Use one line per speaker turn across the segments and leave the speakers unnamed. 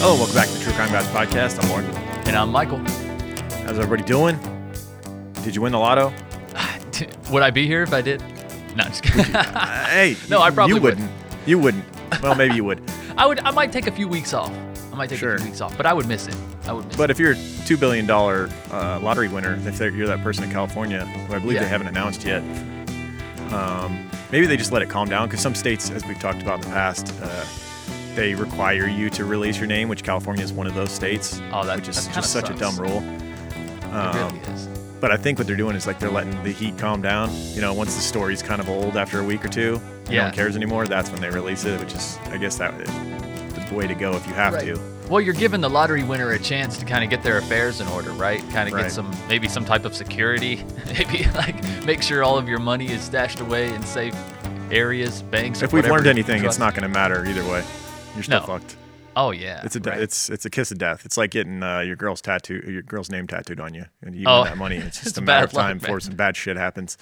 Hello, welcome back to the True Crime Guys podcast. I'm Lauren.
And I'm Michael.
How's everybody doing? Did you win the lotto?
Would I be here if I did? No, I'm just kidding.
Hey,
no, I probably
you wouldn't. You wouldn't. Well, maybe you would.
I might take a few weeks off. A few weeks off, but I would miss it.
But if you're a $2 billion lottery winner, if you're that person in California, who I believe they haven't announced yet, maybe they just let it calm down, because some states, as we've talked about in the past, they require you to release your name, which California is one of those states, which is just such a dumb rule.
It really is.
But I think what they're doing is like they're letting the heat calm down. You know, once the story's kind of old after a week or two, no one cares anymore, that's when they release it, which is, I guess, that the way to go if you have to.
Well, you're giving the lottery winner a chance to kind of get their affairs in order, right? Kind of get some type of security. Maybe like make sure all of your money is stashed away in safe areas, banks.
If we've learned anything, it's not going to matter either way. You're still fucked.
Oh yeah,
it's a kiss of death. It's like getting your girl's name tattooed on you, and you win that money. It's just a matter of time before some bad shit happens.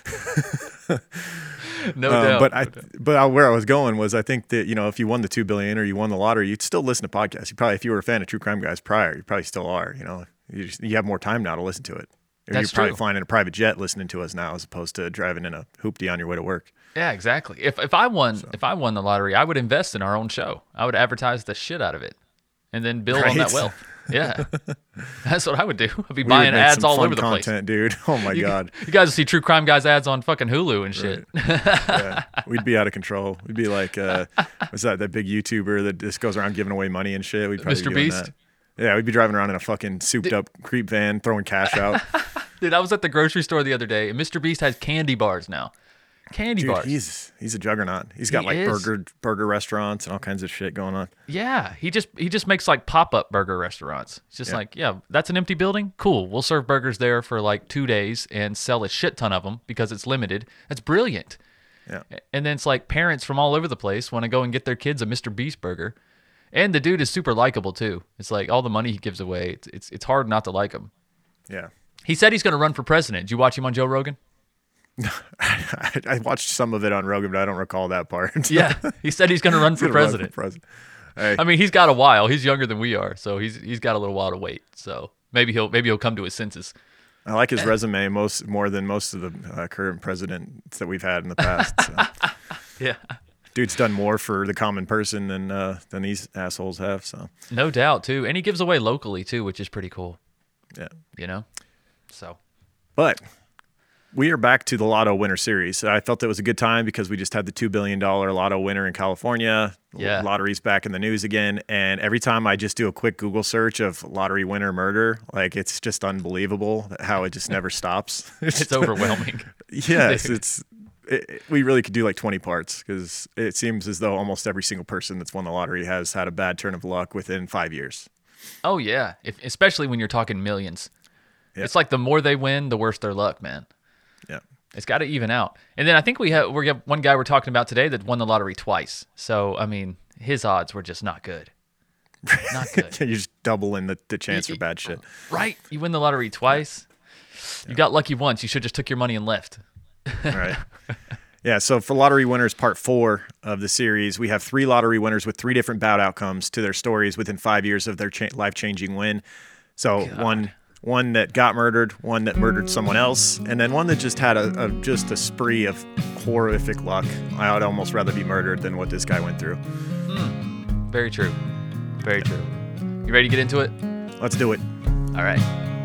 No doubt.
But where I was going was, I think that, you know, if you won the $2 billion or you won the lottery, you'd still listen to podcasts. You probably, if you were a fan of True Crime Guys prior, you probably still are. You know, you have more time now to listen to it. Or you're probably flying in a private jet listening to us now, as opposed to driving in a hoopty on your way to work.
Yeah, exactly. If I won the lottery, I would invest in our own show. I would advertise the shit out of it, and then build on that wealth. Yeah, that's what I would do. I'd be buying ads all over the place,
dude. Oh my god,
you guys will see True Crime Guys ads on fucking Hulu and shit.
Yeah, we'd be out of control. We'd be like, what's that big YouTuber that just goes around giving away money and shit? We'd probably
Mr. Beast.
That. Yeah, we'd be driving around in a fucking souped up creep van, throwing cash out.
Dude, I was at the grocery store the other day, and Mr. Beast has candy bars now. Bars.
He's a juggernaut. He's got burger restaurants and all kinds of shit going on.
Yeah, he just makes like pop-up burger restaurants. It's just that's an empty building. Cool, we'll serve burgers there for like 2 days and sell a shit ton of them because it's limited. That's brilliant.
Yeah.
And then it's like parents from all over the place want to go and get their kids a Mr. Beast burger. And the dude is super likable too. It's like all the money he gives away, it's hard not to like him.
Yeah.
He said he's going to run for president. Did you watch him on Joe Rogan?
I watched some of it on Rogan, but I don't recall that part.
Yeah, he said he's going to run for president.
Hey.
I mean, he's got a while. He's younger than we are, so he's got a little while to wait. So maybe he'll come to his senses.
I like his resume more than most of the current presidents that we've had in the past. So.
Yeah,
dude's done more for the common person than these assholes have. So
no doubt too, and he gives away locally too, which is pretty cool.
Yeah,
you know. So,
but we are back to the Lotto Winner Series. I felt it was a good time because we just had the $2 billion Lotto winner in California.
Yeah.
Lottery's back in the news again. And every time I just do a quick Google search of lottery winner murder, like, it's just unbelievable how it just never stops.
It's overwhelming.
Yes, we really could do like 20 parts, because it seems as though almost every single person that's won the lottery has had a bad turn of luck within 5 years.
Oh, yeah. Especially when you're talking millions. Yeah. It's like the more they win, the worse their luck, man.
Yeah.
It's got to even out. And then I think we have one guy we're talking about today that won the lottery twice. So, I mean, his odds were just not good. Not good.
You're just doubling the chance for bad shit.
Right. You win the lottery twice. You got lucky once. You should just took your money and left.
All right. Yeah, so for Lottery Winners Part 4 of the series, we have 3 lottery winners with 3 different bout outcomes to their stories within 5 years of their life-changing win. So one that got murdered, one that murdered someone else, and then one that just had a spree of horrific luck. I would almost rather be murdered than what this guy went through.
Very true. Very true. You ready to get into it?
Let's do it.
All right.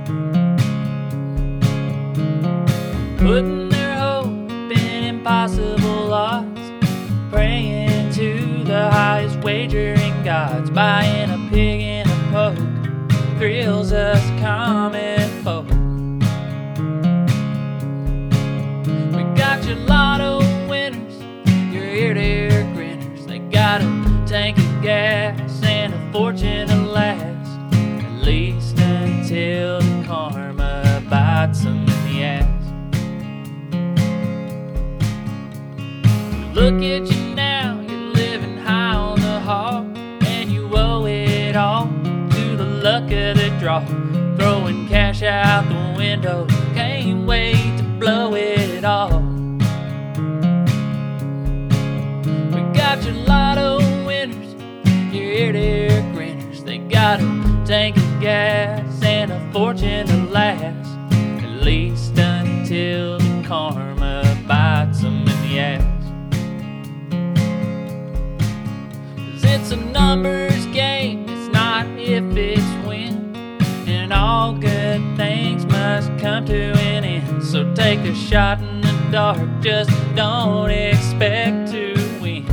Putting their hope in impossible odds, praying to the highest wagering gods, buying a pig in a poke thrills us common folk. We got your lotto winners, your ear-to-ear grinners. They got a tank of gas and a fortune to last, at least until the karma bites them in the ass. Look at you now, you're living high on the hog, and you owe it all to the luck of the draw. Throwing cash out the window, can't wait to blow it all. We got your lotto winners, your ear-to-ear grinners. They got a tank of gas and a fortune to last, at least until the karma bites them in the ass. 'Cause it's a numbers game, it's not if, it's when, and all good things must come to an end. So take a shot in the dark, just don't expect to win.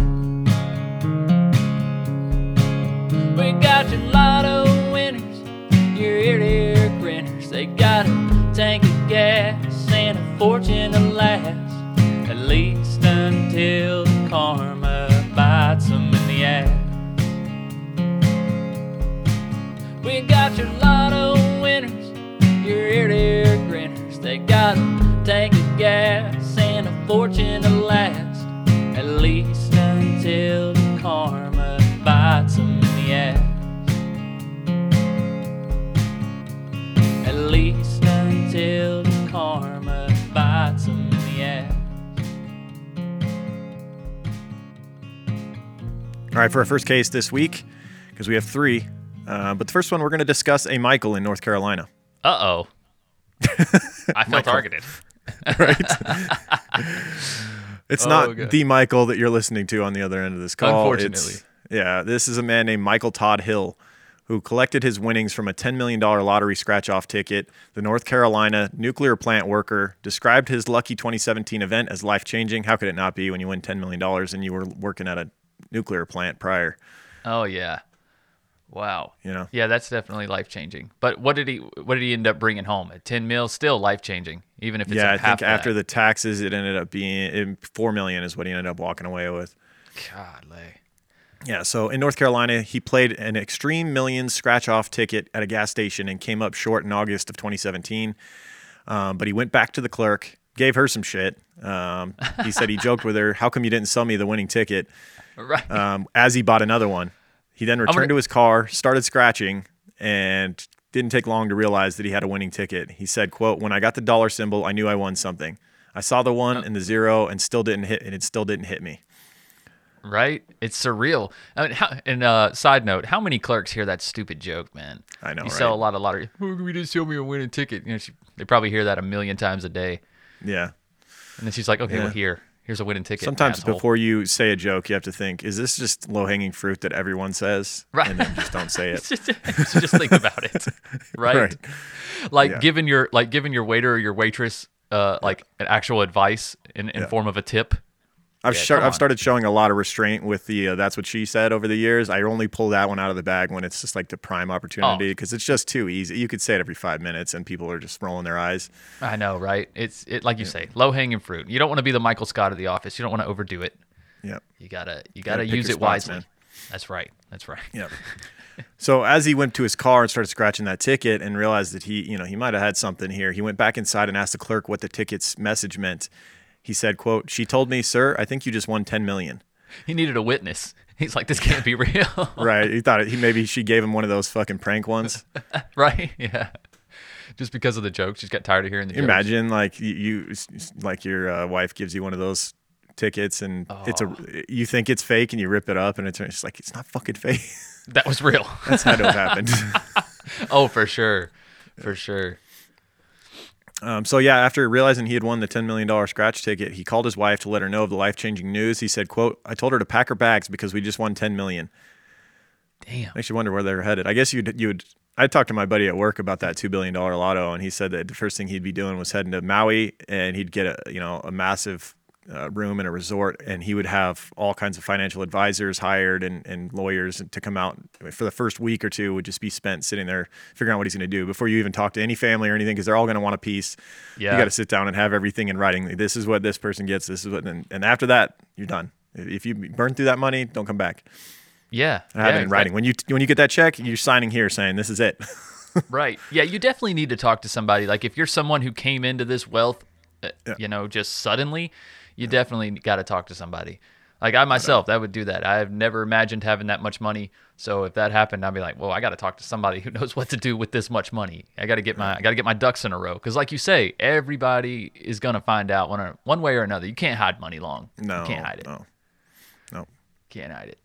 We got your lotto winners, your ear-to-ear grinners. They got a tank of gas and a fortune to last, at least until the karma bites them in the ass. We got your lotto winners, your ear-to-ear grinners. They got a tank of gas and a fortune to last, at least until the karma bites them in the ass. At least until the karma bites them in the ass.
All right, for our first case this week, because we have three, but the first one we're going to discuss a Michael in North Carolina.
Uh-oh. I feel targeted.
Right? It's not the Michael that you're listening to on the other end of this call.
Unfortunately.
This is a man named Michael Todd Hill, who collected his winnings from a $10 million lottery scratch-off ticket. The North Carolina nuclear plant worker described his lucky 2017 event as life-changing. How could it not be when you win $10 million and you were working at a nuclear plant prior?
Oh, yeah. Wow.
You know?
Yeah, that's definitely life-changing. But what did he end up bringing home? At 10 mil, still life-changing, even if it's
I
half
think after the taxes, it ended up being $4 million is what he ended up walking away with.
Godly.
Yeah, so in North Carolina, he played an Extreme Millions scratch-off ticket at a gas station and came up short in August of 2017. But he went back to the clerk, gave her some shit. He said he joked with her, "How come you didn't sell me the winning ticket?"
Right.
As he bought another one. He then returned to his car, started scratching, and didn't take long to realize that he had a winning ticket. He said, quote, "When I got the dollar symbol, I knew I won something. I saw the 1 and the 0 and it still didn't hit me."
Right? It's surreal. I mean, side note, how many clerks hear that stupid joke, man?
I know,
You
right?
sell a lot of lottery. "Oh, we just sell me a winning ticket." You know, they probably hear that a million times a day.
Yeah.
And then she's like, "Okay, well, here's a winning ticket."
Sometimes
asshole.
before you say a joke, you have to think, is this just low-hanging fruit that everyone says?
Right.
And then just don't say it.
just think about it. Right? Like giving your waiter or your waitress like an actual advice in form of a tip.
I've started showing a lot of restraint with the "that's what she said" over the years. I only pull that one out of the bag when it's just like the prime opportunity, because it's just too easy. You could say it every 5 minutes and people are just rolling their eyes.
I know, right? It's like you say, low hanging fruit. You don't want to be the Michael Scott of the office. You don't want to overdo it.
Yeah.
You gotta use it wisely. Man. That's right.
Yeah. So as he went to his car and started scratching that ticket and realized that he might have had something here, he went back inside and asked the clerk what the ticket's message meant. He said, quote, "She told me, sir, I think you just won $10 million.
He needed a witness. He's like, this can't be real.
Right. He thought maybe she gave him one of those fucking prank ones.
Right. Yeah. Just because of the jokes. She's got tired of hearing the jokes.
Imagine like your wife gives you one of those tickets and you think it's fake and you rip it up and it's like, it's not fucking fake.
That was real.
That's how it happened.
Oh, for sure. For sure.
After realizing he had won the $10 million scratch ticket, he called his wife to let her know of the life-changing news. He said, quote, "I told her to pack her bags because we just won $10 million.
Damn.
Makes you wonder where they're headed. I guess I talked to my buddy at work about that $2 billion lotto, and he said that the first thing he'd be doing was heading to Maui, and he'd get a massive room in a resort, and he would have all kinds of financial advisors hired and lawyers to come out for the first week or two. Would just be spent sitting there figuring out what he's going to do before you even talk to any family or anything, because they're all going to want a piece.
Yeah.
You got to sit down and have everything in writing. This is what this person gets. This is what, and after that, you're done. If you burn through that money, don't come back.
Yeah.
I have it in writing. When you get that check, you're signing here saying this is it.
Right. Yeah. You definitely need to talk to somebody. Like if you're someone who came into this wealth, just suddenly, you definitely got to talk to somebody. Like I myself, that would do that. I've never imagined having that much money. So if that happened, I'd be like, well, I got to talk to somebody who knows what to do with this much money. I got to get my ducks in a row. Because like you say, everybody is going to find out one way or another. You can't hide money long.
No.
You can't hide it.
No.
Can't hide it.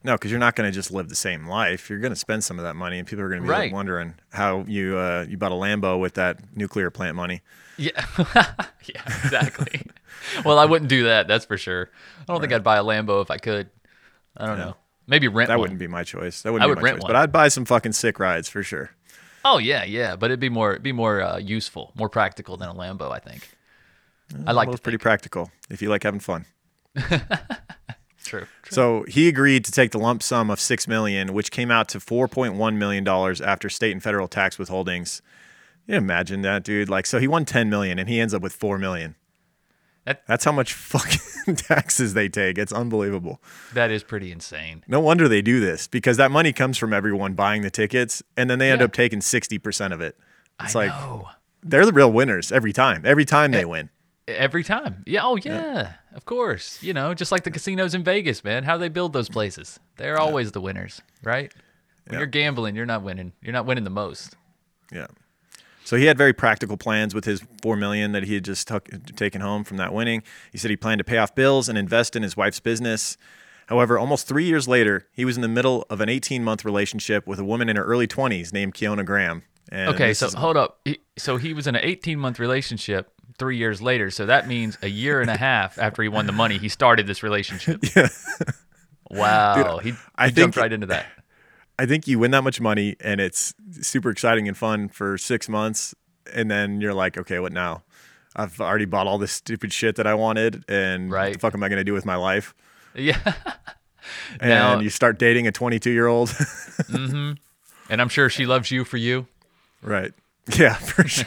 No, because you're not going to just live the same life. You're going to spend some of that money, and people are going to be
Right.
wondering how you bought a Lambo with that nuclear plant money.
Yeah. Yeah, exactly. Well, I wouldn't do that. That's for sure. I don't think I'd buy a Lambo if I could. I don't know. Maybe rent
That
one.
wouldn't be my choice. That
I
wouldn't
would
be my
rent
choice.
one.
But I'd buy some fucking sick rides for sure.
Oh yeah, but it'd be more useful, more practical than a Lambo, I think. I like
Well,
to
it's pretty
think.
practical if you like having fun.
True.
So he agreed to take the lump sum of $6 million, which came out to $4.1 million after state and federal tax withholdings. You imagine that, dude? Like, so he won $10 million and he ends up with $4 million. That's how much fucking taxes they take. It's unbelievable.
That is pretty insane.
No wonder they do this, because that money comes from everyone buying the tickets, and then they end
Yeah.
up taking 60% of it. It's
I
like
know.
they're the real winners every time. Every time they win.
Every time. Yeah. Oh, yeah. Of course. You know, just like the casinos in Vegas, man. How they build those places. They're always the winners, right? When
Yeah.
you're gambling, you're not winning. You're not winning the most.
Yeah. So he had very practical plans with his $4 million that he had just taken home from that winning. He said he planned to pay off bills and invest in his wife's business. However, almost 3 years later, he was in the middle of an 18-month relationship with a woman in her early 20s named Keona Graham. And
Okay,
this
so
is-
hold up. So he was in an 18-month relationship 3 years later. So that means a year and a half after he won the money, he started this relationship.
Yeah.
Wow.
I
he
think-
jumped right into that.
I think you win that much money and it's super exciting and fun for 6 months, and then you're like, okay, what now? I've already bought all this stupid shit that I wanted, and what
Right.
the fuck am I going to do with my life?
Yeah.
And
Now-
you start dating a 22-year-old.
And I'm sure she loves you for you.
Right. Yeah, for sure.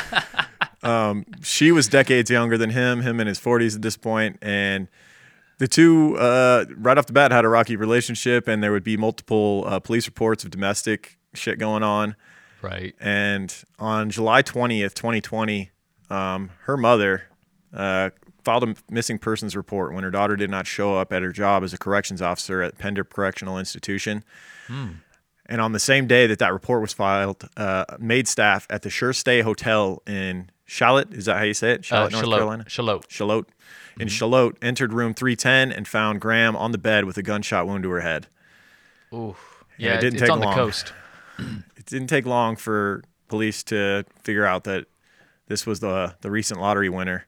She was decades younger than him in his 40s at this point, and the two, right off the bat, had a rocky relationship, and there would be multiple police reports of domestic shit going on.
Right.
And on July 20th, 2020, her mother filed a missing persons report when her daughter did not show up at her job as a corrections officer at Pender Correctional Institution. And on the same day that report was filed, maid staff at the Sure Stay Hotel in Charlotte, is that how you say it? Charlotte, North Carolina?
Charlotte.
In Charlotte, entered room 310 and found Graham on the bed with a gunshot wound to her head.
Ooh.
Yeah,
Yeah,
it didn't
it's
take
on
long.
the coast.
It didn't take long for police to figure out that this was the recent lottery winner.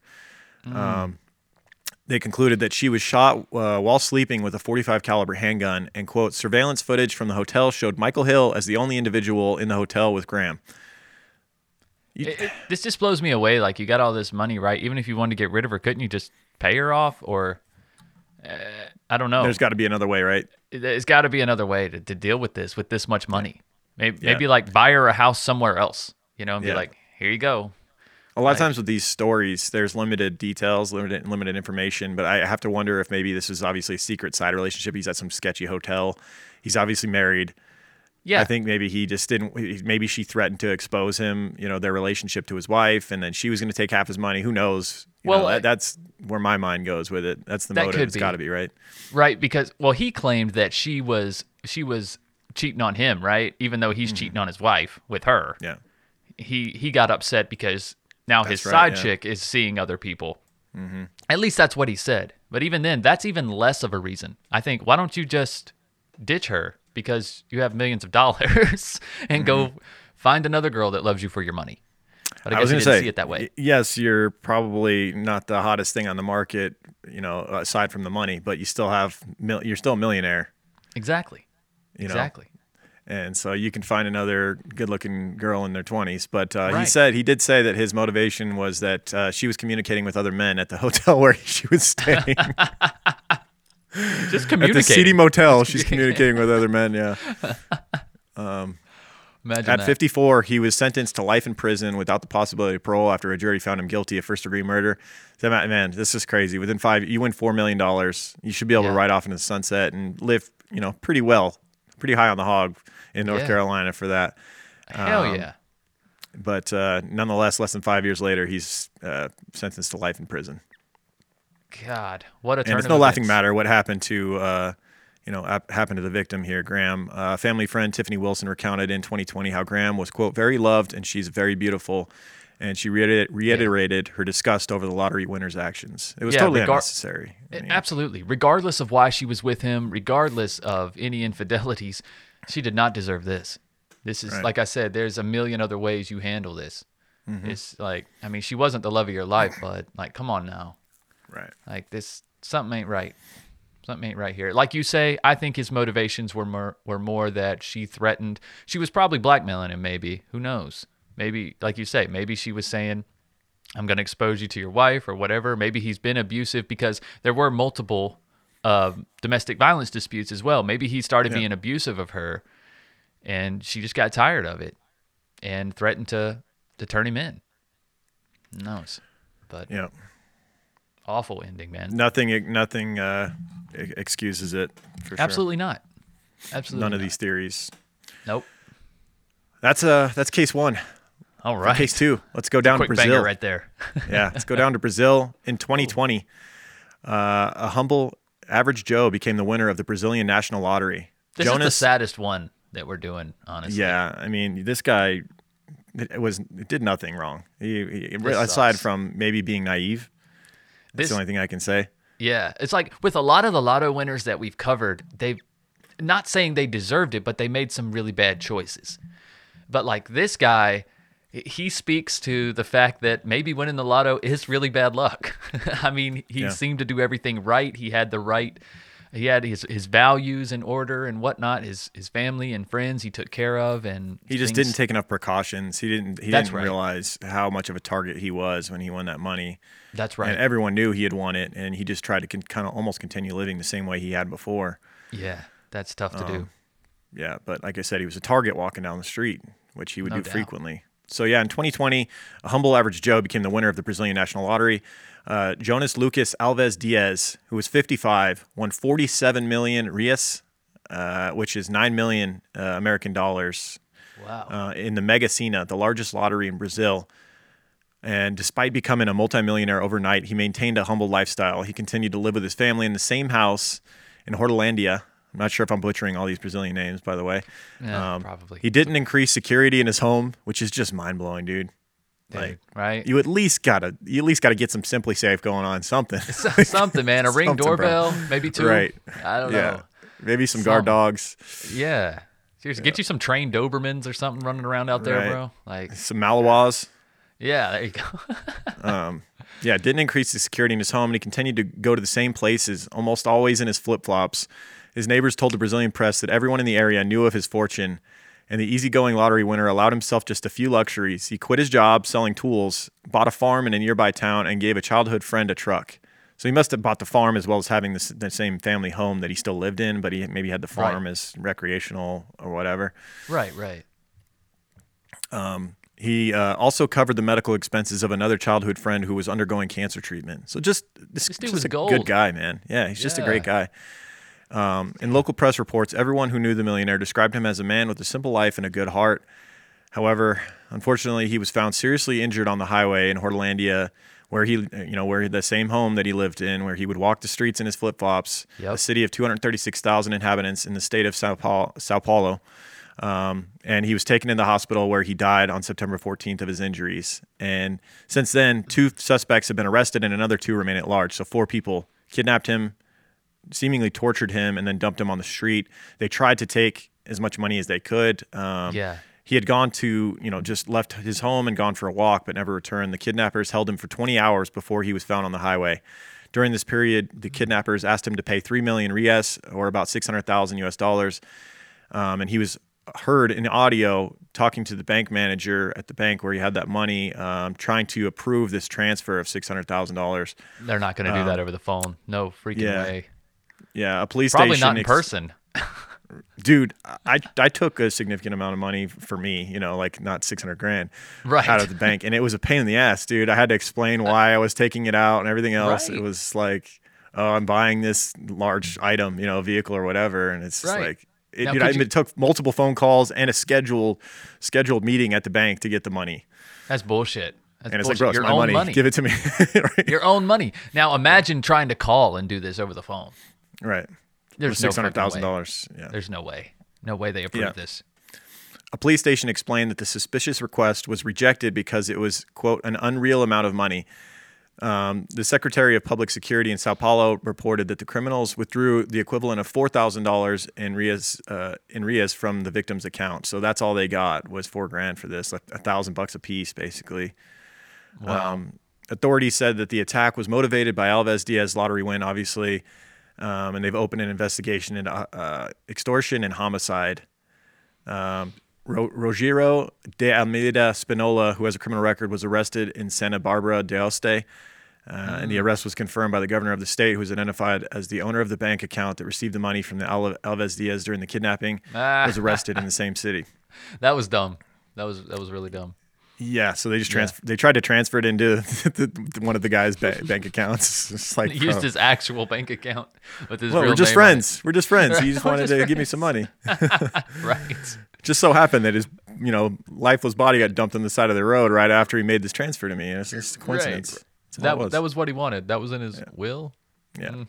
They concluded that she was shot while sleeping with a .45 caliber handgun, and quote, surveillance footage from the hotel showed Michael Hill as the only individual in the hotel with Graham.
This just blows me away. Like, you got all this money, right? Even if you wanted to get rid of her, couldn't you just pay her off? Or I don't know.
There's got to be another way, right?
There's got to be another way to deal with this much money. Maybe,
Yeah.
maybe like buy her a house somewhere else, you know, and be
Yeah.
like, here you go.
A lot of times with these stories, there's limited details, limited information, but I have to wonder if maybe this is obviously a secret side relationship. He's at some sketchy hotel. He's obviously married.
Yeah.
I think maybe he just didn't. Maybe she threatened to expose him, their relationship to his wife, and then she was going to take half his money. Who knows? That's where my mind goes with it. That's the
That
motive.
could
It's
be.
got to be right.
Right, because he claimed that she was cheating on him, right? Even though he's cheating on his wife with her.
Yeah,
He got upset because now his
That's right,
side
yeah.
chick is seeing other people. At least that's what he said. But even then, that's even less of a reason. I think, why don't you just ditch her because you have millions of dollars and go find another girl that loves you for your money? But I
was
guess he
going to
didn't
say
see it that way.
Yes, you're probably not the hottest thing on the market, aside from the money, but you still have you're still a millionaire.
Exactly.
know?
Exactly.
And so you can find another good-looking girl in their 20s. But
Right.
he did say that his motivation was that she was communicating with other men at the hotel where she was staying.
Just
At
communicate.
the seedy motel, she's communicating with other men. Yeah.
Imagine
At
that.
54, he was sentenced to life in prison without the possibility of parole after a jury found him guilty of first-degree murder. So, man, this is crazy. Within 5, you win $4 million. You should be able
Yeah.
to ride off into the sunset and live, pretty well, pretty high on the hog in North
Yeah.
Carolina for that.
Hell yeah.
But nonetheless, less than 5 years later, he's sentenced to life in prison.
God, what a turn
And it's
of
no laughing
events.
matter what happened to happened to the victim here, Graham. Family friend Tiffany Wilson recounted in 2020 how Graham was, quote, very loved and she's very beautiful. and she reiterated her disgust over the lottery winner's actions. It was totally unnecessary.
Absolutely. Regardless of why she was with him, regardless of any infidelities, she did not deserve this. This is, like I said, there's a million other ways you handle this. Mm-hmm. It's like, I mean, she wasn't the love of your life, but like, come on now.
Right.
Like this, something ain't right. Something ain't right here. Like you say, I think his motivations were more that she threatened. She was probably blackmailing him, maybe. Who knows? Maybe, like you say, maybe she was saying, I'm going to expose you to your wife or whatever. Maybe he's been abusive because there were multiple domestic violence disputes as well. Maybe he started being abusive of her and she just got tired of it and threatened to turn him in. Who knows? But awful ending, man.
Nothing excuses it, for sure.
Absolutely not. Absolutely
None of these theories.
Nope.
That's case one.
All right.
Case two. Let's go down to Brazil.
Banger right there.
Yeah, let's go down to Brazil. In 2020, a humble average Joe became the winner of the Brazilian National Lottery.
This is the saddest one that we're doing, honestly.
Yeah, I mean, this guy did nothing wrong. He aside from maybe being naive. That's the only thing I can say.
Yeah, it's like with a lot of the lotto winners that we've covered, they've not saying they deserved it, but they made some really bad choices. But like this guy, he speaks to the fact that maybe winning the lotto is really bad luck. I mean, he seemed to do everything right. He had his values in order and whatnot. His family and friends he took care of, and
he just didn't take enough precautions. He didn't realize how much of a target he was when he won that money.
That's right.
And everyone knew he had won it, and he just tried to kind of almost continue living the same way he had before.
Yeah, that's tough to do.
Yeah, but like I said, he was a target walking down the street, which he would do frequently. So yeah, in 2020, a humble average Joe became the winner of the Brazilian National Lottery. Jonas Lucas Alves Diaz, who was 55, won 47 million reais, which is 9 million American dollars.
Wow.
In the Mega Sena, the largest lottery in Brazil. And despite becoming a multimillionaire overnight, he maintained a humble lifestyle. He continued to live with his family in the same house in Hortolândia. I'm not sure if I'm butchering all these Brazilian names, by the way.
Yeah, probably.
He didn't increase security in his home, which is just mind-blowing, dude. Like,
right?
You at least gotta get some Simply Safe going on, something.
Something, man. A Ring doorbell, maybe two.
Right.
I don't know.
Maybe some guard dogs.
Yeah. Seriously, get you some trained Dobermans or something running around out there, bro. Like
some Malinois.
Yeah, there you go.
Didn't increase the security in his home, and he continued to go to the same places, almost always in his flip-flops. His neighbors told the Brazilian press that everyone in the area knew of his fortune, and the easygoing lottery winner allowed himself just a few luxuries. He quit his job selling tools, bought a farm in a nearby town, and gave a childhood friend a truck. So he must have bought the farm as well as having the same family home that he still lived in, but he maybe had the farm as recreational or whatever.
Right.
He also covered the medical expenses of another childhood friend who was undergoing cancer treatment. So this dude was a good guy, man. Yeah, he's just a great guy. In local press reports, everyone who knew the millionaire described him as a man with a simple life and a good heart. However, unfortunately, he was found seriously injured on the highway in Hortolândia, where where the same home that he lived in, where he would walk the streets in his flip-flops, a city of 236,000 inhabitants in the state of Sao Paulo. And he was taken into the hospital where he died on September 14th of his injuries. And since then, 2 suspects have been arrested and another 2 remain at large. So 4 people kidnapped him, seemingly tortured him, and then dumped him on the street. They tried to take as much money as they could. He had gone to, just left his home and gone for a walk, but never returned. The kidnappers held him for 20 hours before he was found on the highway. During this period, the kidnappers asked him to pay 3 million reais, or about $600,000 US. And he was heard in audio talking to the bank manager at the bank where he had that money, trying to approve this transfer of $600,000.
They're not going to do that over the phone. No freaking way.
Yeah, a police
probably
station.
Probably not in person.
Dude, I took a significant amount of money for me, like not $600,000 out of the bank, and it was a pain in the ass, dude. I had to explain why I was taking it out and everything else. It was like, oh, I'm buying this large item, a vehicle or whatever, and it's just like. It took multiple phone calls and a scheduled meeting at the bank to get the money.
That's bullshit. It's
like, bro, it's my money. Give it to me.
Right? Your own money. Now imagine trying to call and do this over the phone.
Right.
There's
$600,000. Yeah.
There's no way. No way they approve this.
A police station explained that the suspicious request was rejected because it was, quote, an unreal amount of money. The Secretary of Public Security in Sao Paulo reported that the criminals withdrew the equivalent of $4,000 in Rias from the victim's account. So that's all they got was $4,000 for this, like $1,000 a piece, basically.
Wow.
Authorities said that the attack was motivated by Alves Diaz lottery win, obviously, and they've opened an investigation into extortion and homicide. Rogério de Almeida Spinola, who has a criminal record, was arrested in Santa Barbara de Oeste, and the arrest was confirmed by the governor of the state, who was identified as the owner of the bank account that received the money from the Alves Diaz during the kidnapping, was arrested in the same city.
That was dumb. That was really dumb.
Yeah, so they just they tried to transfer it into one of the guy's bank accounts. It's like,
He used his actual bank account with his
well,
real
we're just
name
friends. We're just friends. He just
We're
wanted
just
to give me some money.
on it. Right.
Just so happened that his, lifeless body got dumped on the side of the road right after he made this transfer to me. It's just a coincidence.
Right.
That's all it
That was what he wanted. That was in his will.
Yeah.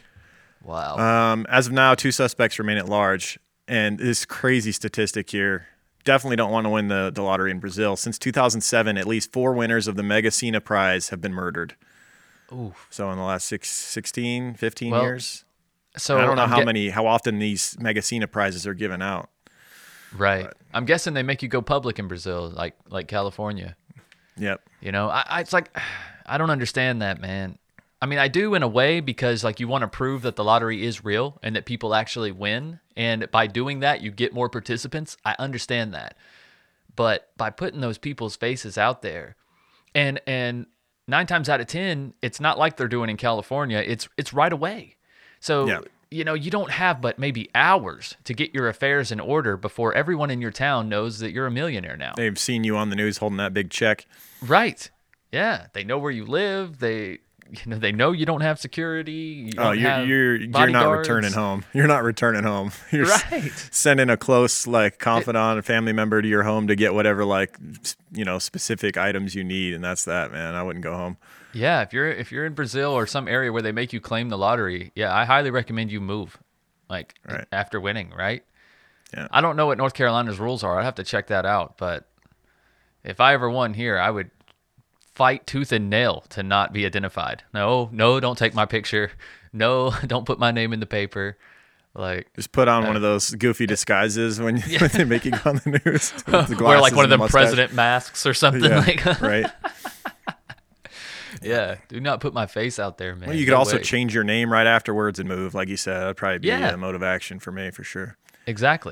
Wow.
As of now, 2 suspects remain at large, and this crazy statistic here. Definitely don't want to win the lottery in Brazil. Since 2007, at least 4 winners of the Mega Sena prize have been murdered.
Ooh.
So in the last 15
Well,
years.
So
I don't know how often these Mega Sena prizes are given out.
Right.
But-
I'm guessing they make you go public in Brazil, like California.
Yep.
It's like, I don't understand that, man. I mean, I do in a way because like you want to prove that the lottery is real and that people actually win. And by doing that, you get more participants. I understand that. But by putting those people's faces out there and 9 times out of 10, it's not like they're doing in California. It's right away. So,
Yeah.
You don't have but maybe hours to get your affairs in order before everyone in your town knows that you're a millionaire now.
They've seen you on the news holding that big check.
Right. Yeah. They know where you live. They know you don't have security.
You're not returning home. You're not returning home. You're
Right.
sending a close confidant, a family member to your home to get whatever specific items you need, and that's that, man. I wouldn't go home.
Yeah. If you're in Brazil or some area where they make you claim the lottery, yeah, I highly recommend you move,
Right.
after winning. Right.
Yeah.
I don't know what North Carolina's rules are. I'd have to check that out. But if I ever won here, I would fight tooth and nail to not be identified. No, don't take my picture. No, don't put my name in the paper. Like,
Just put on one of those goofy disguises when they make you go on the news.
wear like one of them president masks or something.
Yeah,
like
right.
Yeah, do not put my face out there, man.
Well, you could
No
also
way.
change your name right afterwards and move, like you said. That'd probably be
Yeah.
a mode of action for me, for sure.
Exactly.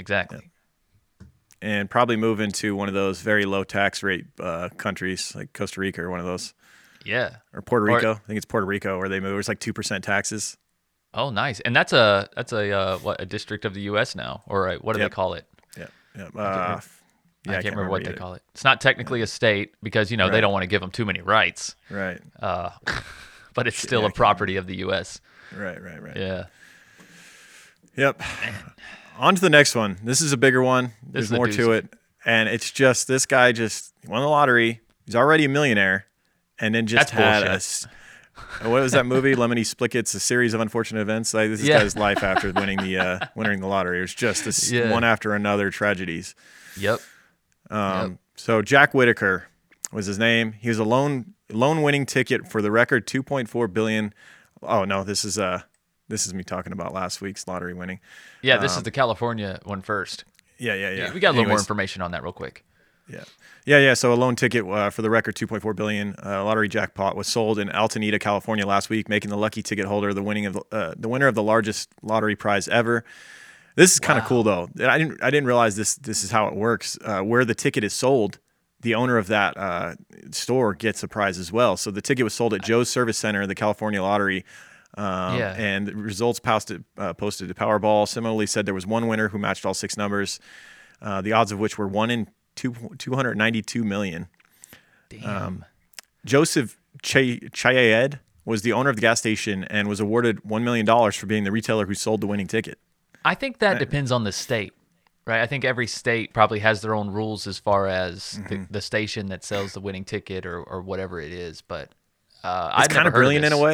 And probably move into one of those very low tax rate countries like Costa Rica or one of those.
Yeah.
Or Puerto Rico. I think it's Puerto Rico where they move. It's like 2% taxes.
Oh, nice. And that's a district of the U.S. now, or what do they
Yep.
call it?
Yeah.
I can't remember what they call it. It's not technically a state because they
Right.
don't want to give them too many rights.
Right.
But it's still a property of the U.S.
Right.
Yeah.
Yep. On to the next one. This is a bigger one. There's
is a
more to
doozy.
it. And it's just this guy just won the lottery. He's already a millionaire. And then just
That's bullshit.
what was that movie? Lemony Snicket's A Series of Unfortunate Events. Like, this is
Yeah.
guy's life after winning the lottery. It was just this
Yeah.
one after another tragedies.
Yep.
So Jack Whitaker was his name. He was a loan winning ticket for the record $2.4 billion. Oh no, this is me talking about last week's lottery winning.
Yeah, this is the California one first.
Yeah.
We got a little more
Anyways,
information on that real quick.
Yeah. So a loan ticket for the record $2.4 billion lottery jackpot was sold in Altamira, California last week, making the lucky ticket holder the winner of the largest lottery prize ever. This is kind of cool though. I didn't realize this is how it works. Where the ticket is sold, the owner of that store gets a prize as well. So the ticket was sold at Joe's Service Center, the California Lottery. And the results posted to Powerball. Similarly said there was one winner who matched all 6 numbers, the odds of which were 1 in 292 million.
Damn.
Joseph Chayed was the owner of the gas station and was awarded $1 million for being the retailer who sold the winning ticket.
I think that depends on the state, right? I think every state probably has their own rules as far as the station that sells the winning ticket or whatever it is. But
It's kind of brilliant in a way.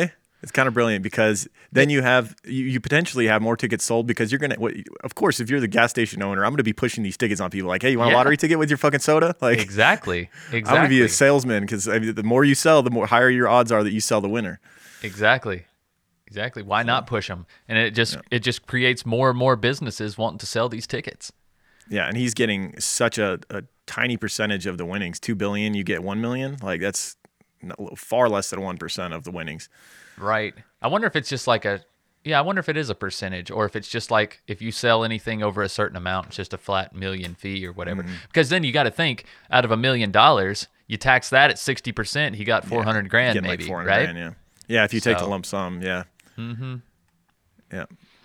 It's kind of brilliant because then you potentially have more tickets sold because you're gonna. Of course, if you're the gas station owner, I'm gonna be pushing these tickets on people. Like, hey, you want a lottery ticket with your fucking soda? Like,
exactly.
I'm gonna be a salesman because the more you sell, the more higher your odds are that you sell the winner.
Exactly. Why not push them? And it just creates more and more businesses wanting to sell these tickets.
Yeah, and he's getting such a tiny percentage of the winnings. $2 billion, you get $1 million. Like, that's far less than 1% of the winnings.
Right. I wonder if it's just like I wonder if it is a percentage, or if it's just like if you sell anything over a certain amount, it's just a flat million fee or whatever. Because then you got to think, out of $1 million, you tax that at 60%, he got 400 grand maybe,
like 400
right?
grand, yeah. Yeah, if you take the lump sum, yeah.
Mm-hmm.
Yeah.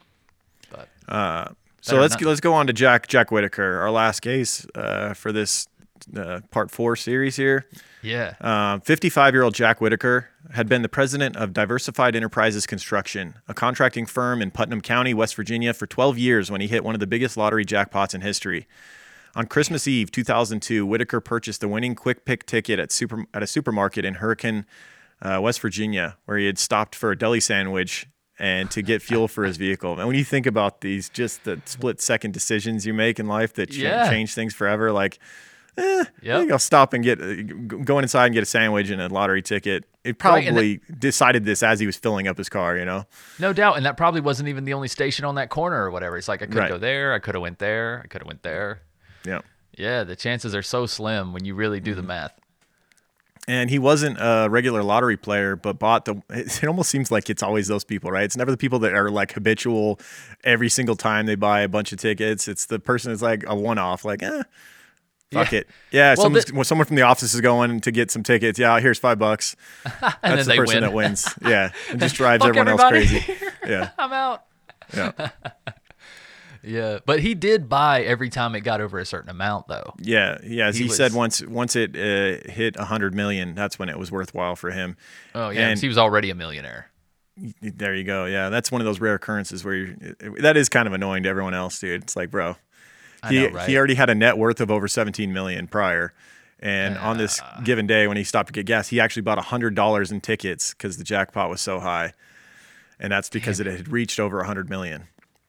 But
so let's go on to Jack Whitaker, our last case for this part 4 series here.
Yeah.
55-year-old Jack Whitaker had been the president of Diversified Enterprises Construction, a contracting firm in Putnam County, West Virginia, for 12 years when he hit one of the biggest lottery jackpots in history. On Christmas Eve 2002, Whitaker purchased the winning quick pick ticket at a supermarket in Hurricane, West Virginia, where he had stopped for a deli sandwich and to get fuel for his vehicle. And when you think about these, just the split-second decisions you make in life that change things forever, like, I think I'll stop and go inside and get a sandwich and a lottery ticket. It probably decided this as he was filling up his car, you know?
No doubt. And that probably wasn't even the only station on that corner or whatever. It's like, I could go there, I could have went there, I could have went there.
Yeah.
Yeah, the chances are so slim when you really do the math.
And he wasn't a regular lottery player, but bought it almost seems like it's always those people, right? It's never the people that are like habitual every single time they buy a bunch of tickets. It's the person that's like a one-off, like, fuck it. Yeah, well, someone from the office is going to get some tickets. Yeah, here's $5. That's the person that wins. Yeah, and just drives everyone else crazy. Yeah,
I'm out.
Yeah.
Yeah, but he did buy every time it got over a certain amount, though.
Yeah. As he said, once it hit 100 million, that's when it was worthwhile for him.
Oh yeah, and he was already a millionaire.
There you go. Yeah, that's one of those rare occurrences where that is kind of annoying to everyone else, dude. It's like, bro, he already had a net worth of over 17 million prior, and on this given day when he stopped to get gas, he actually bought $100 in tickets because the jackpot was so high, and that's because it had reached over 100 million.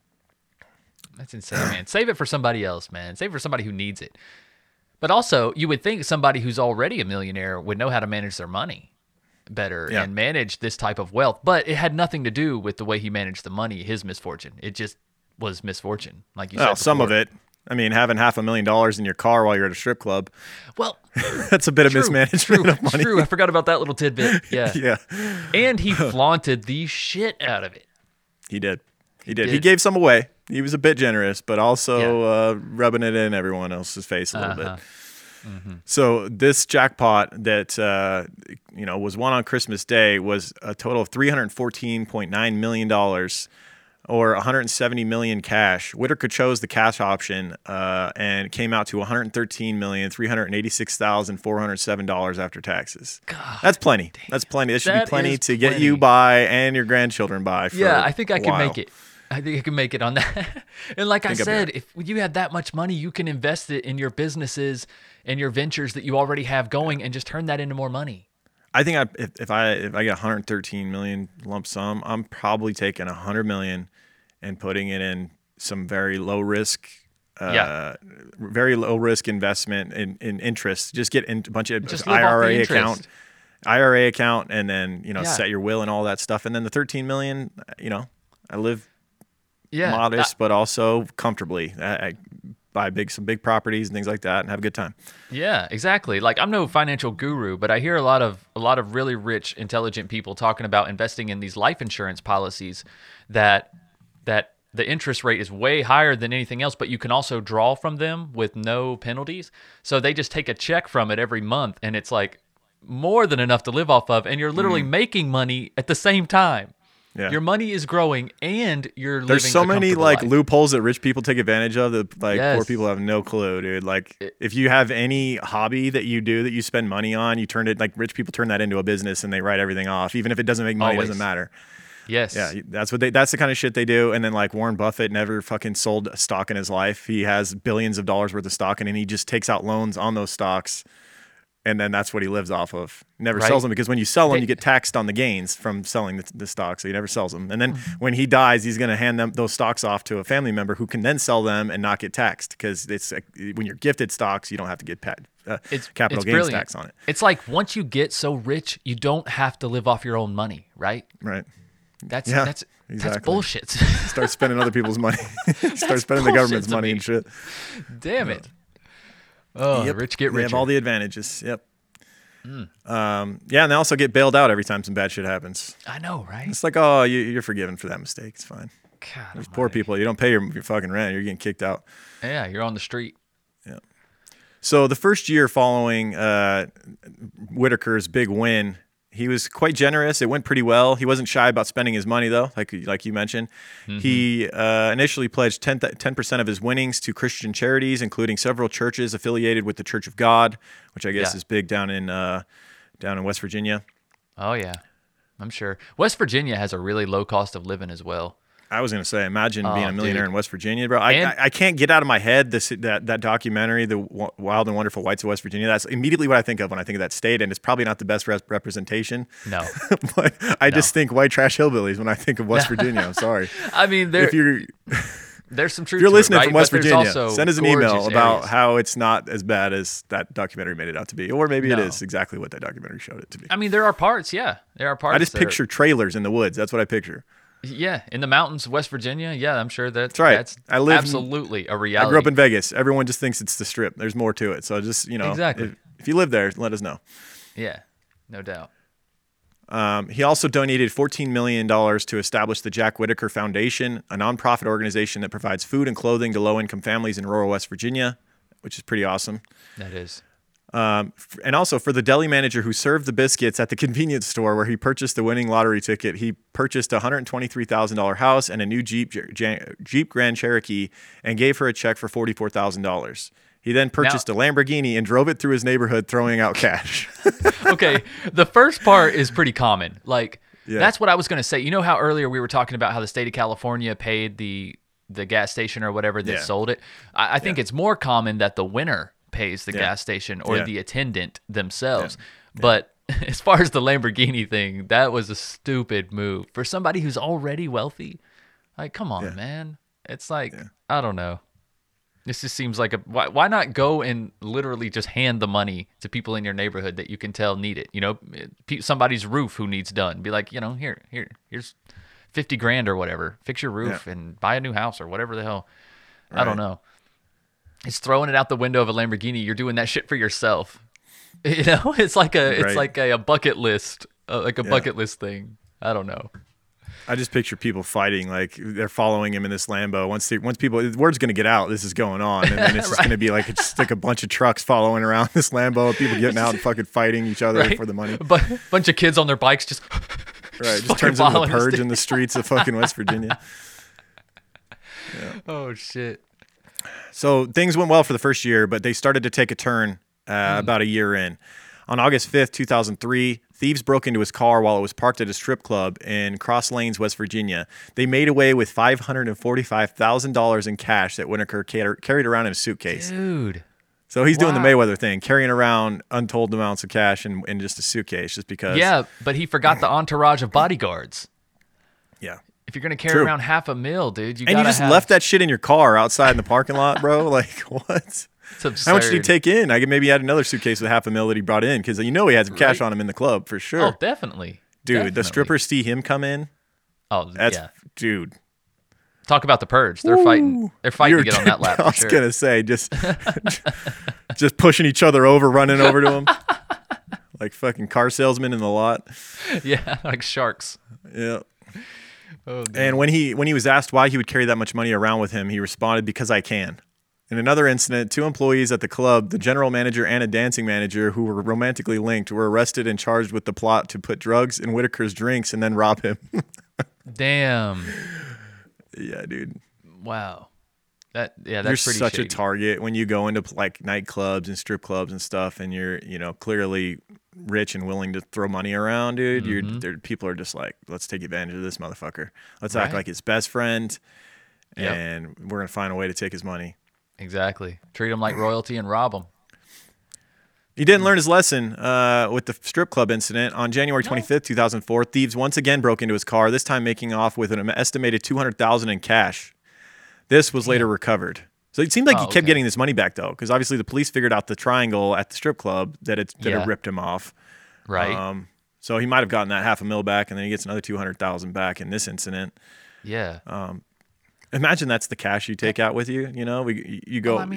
That's insane, man. Save it for somebody else, man. Save it for somebody who needs it. But also, you would think somebody who's already a millionaire would know how to manage their money better and manage this type of wealth. But it had nothing to do with the way he managed the money, his misfortune. It just was misfortune, like you said before.
Some of it. I mean, having $500,000 in your car while you're at a strip club.
Well,
that's a bit of mismanagement of money.
True. I forgot about that little tidbit. Yeah.
Yeah.
And he flaunted the shit out of it.
He did. He gave some away. He was a bit generous, but also rubbing it in everyone else's face a little bit. Mm-hmm. So this jackpot that was won on Christmas Day was a total of $314.9 million, or $170 million cash. Whitaker chose the cash option, and it came out to $113,386,407 after taxes.
God,
that's plenty.
Damn.
That's plenty. That should be plenty to get you by and your grandchildren by.
I think I can make it. I think I can make it on that. And like I said, if you had that much money, you can invest it in your businesses and your ventures that you already have going and just turn that into more money.
I think if I get 113 million lump sum, I'm probably taking 100 million and putting it in some very low risk investment in interest. Just get in a bunch of IRA account, and then set your will and all that stuff. And then the 13 million, I live modest, but also comfortably. I buy some big properties and things like that, and have a good time.
Yeah, exactly. Like, I'm no financial guru, but I hear a lot of really rich, intelligent people talking about investing in these life insurance policies that the interest rate is way higher than anything else, but you can also draw from them with no penalties. So they just take a check from it every month, and it's like more than enough to live off of, and you're literally making money at the same time. Yeah. Your money is growing, and you're living.
There's so many
life.
loopholes that rich people take advantage of that poor people have no clue, dude. If you have any hobby that you do that you spend money on, you turn it rich people turn that into a business and they write everything off, even if it doesn't make money. It doesn't matter.
Yes.
Yeah, that's the kind of shit they do. And then Warren Buffett never fucking sold a stock in his life. He has billions of dollars worth of stock, and then he just takes out loans on those stocks and then that's what he lives off of. Never
Right.
sells them because when you sell them, you get taxed on the gains from selling the stock. So he never sells them. And then when he dies, he's going to hand those stocks off to a family member who can then sell them and not get taxed because it's when you're gifted stocks, you don't have to get capital gains
brilliant.
tax on it.
It's like once you get so rich, you don't have to live off your own money, right?
Right.
That's
exactly.
bullshit.
Start spending other people's money. Start spending the
bullshit
government's
to
money
me.
and shit.
Damn it. Oh,
Yep.
rich get
They
richer.
have all the advantages. Yep. And they also get bailed out every time some bad shit happens.
I know, right?
It's like, oh, you're forgiven for that mistake. It's fine.
God,
There's poor people. You don't pay your fucking rent. You're getting kicked out.
yeah, you're on the street.
So the first year following Whitaker's big win, he was quite generous. It went pretty well. He wasn't shy about spending his money, though, like you mentioned. He initially pledged 10% of his winnings to Christian charities, including several churches affiliated with the Church of God, which I guess
Yeah.
is big down in West Virginia.
Oh yeah, I'm sure. West Virginia has a really low cost of living as well.
I was going to say, imagine being a millionaire
dude.
in West Virginia, bro.
And-
I can't get out of my head that documentary, The Wild and Wonderful Whites of West Virginia. That's immediately what I think of when I think of that state, and it's probably not the best representation.
No,
But I just think white trash hillbillies when I think of West Virginia. I'm sorry.
I mean
If you're
there's some truth.
if you're
to
listening
it, right?
from West
But there's
Virginia,
also
send us an email
gorgeous
about
areas.
how it's not as bad as that documentary made it out to be, or maybe it
No.
is exactly what that documentary showed it to be.
I mean, there are parts. Yeah, there are parts.
I just
that are-
picture trailers in the woods. That's what I picture.
Yeah, in the mountains of West Virginia. Yeah, I'm sure that's
right.
That's
I live in-
absolutely a
I
reality.
grew up in Vegas. Everyone just thinks it's the Strip. There's more to it. So just
Exactly.
if you live there, let us know.
Yeah, no doubt.
He also donated $14 million to establish the Jack Whitaker Foundation, a nonprofit organization that provides food and clothing to low-income families in rural West Virginia, which is pretty awesome.
That is.
And also for the deli manager who served the biscuits at the convenience store where he purchased the winning lottery ticket, he purchased a $123,000 house and a new Jeep Grand Cherokee and gave her a check for $44,000. He then purchased a Lamborghini and drove it through his neighborhood throwing out cash.
Okay, the first part is pretty common. Like
Yeah.
that's what I was going to say. You know how earlier we were talking about how the state of California paid the gas station or whatever that
Yeah.
sold it? I think it's more common that the winner pays the
Yeah.
gas station or
Yeah.
the attendant themselves. But as far as the Lamborghini thing, that was a stupid move for somebody who's already wealthy. Like, come on, man. It's like, I don't know. This just seems like why not go and literally just hand the money to people in your neighborhood that you can tell need it? You know, somebody's roof who needs done. Be like, here's 50 grand or whatever. Fix your roof and buy a new house or whatever the hell. I don't know. It's throwing it out the window of a Lamborghini. You're doing that shit for yourself. You know, it's like a bucket list, bucket list thing. I don't know.
I just picture people fighting, like they're following him in this Lambo. Once people, the word's going to get out, this is going on, and then it's just going to be like it's like a bunch of trucks following around this Lambo, people getting out and fucking fighting each other for the money.
But bunch of kids on their bikes just
Just
fucking
turns into the
following this
purge
thing.
in the streets of fucking West Virginia.
Oh shit.
So things went well for the first year, but they started to take a turn about a year in. On August 5th, 2003, thieves broke into his car while it was parked at a strip club in Cross Lanes, West Virginia. They made away with $545,000 in cash that Whitaker carried around in a suitcase.
Dude.
So he's doing the
Wow.
Mayweather thing, carrying around untold amounts of cash in just a suitcase just because.
Yeah, but he forgot the entourage of bodyguards.
Yeah.
If you're gonna carry
True.
around $500,000, dude,
And you just left that shit in your car outside in the parking lot, bro? Like, what?
It's absurd.
How much did he take in? I could maybe add another suitcase with $500,000 that he brought in because he had some cash
Right.
on him in the club for sure.
Oh, definitely.
Dude,
Definitely.
the strippers see him come in.
Oh,
That's
yeah.
dude.
Talk about the purge. They're fighting. They're fighting to get on that lap.
I
For
was
sure.
gonna say just pushing each other over, running over to him like fucking car salesmen in the lot.
Yeah, like sharks.
Yeah.
Oh, dude.
And when he was asked why he would carry that much money around with him, he responded, "Because I can." In another incident, 2 employees at the club, the general manager and a dancing manager who were romantically linked, were arrested and charged with the plot to put drugs in Whitaker's drinks and then rob him.
Damn.
Yeah, dude.
Wow. That's
You're
pretty
such
shady.
a target when you go into like nightclubs and strip clubs and stuff, and you're clearly rich and willing to throw money around, dude. People are just like, let's take advantage of this motherfucker. Let's act
Right.
like his best friend,
Yep.
and we're gonna find a way to take his money.
Exactly. Treat them like royalty and rob them.
He didn't learn his lesson with the strip club incident. On January 25th, 2004, thieves once again broke into his car, this time making off with an estimated $200,000 in cash. This was later recovered. So it seemed like he kept getting this money back, though, because obviously the police figured out the triangle at the strip club that had ripped him off.
Right.
So he might have gotten that $500,000 back, and then he gets another $200,000 back in this incident.
Yeah.
Imagine that's the cash you take out with you. You know, you